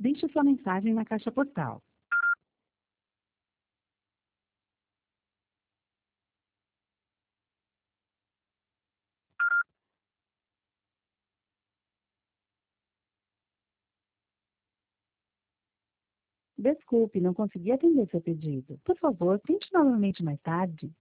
Deixe sua mensagem na caixa postal. Desculpe, não consegui atender seu pedido. Por favor, tente novamente mais tarde.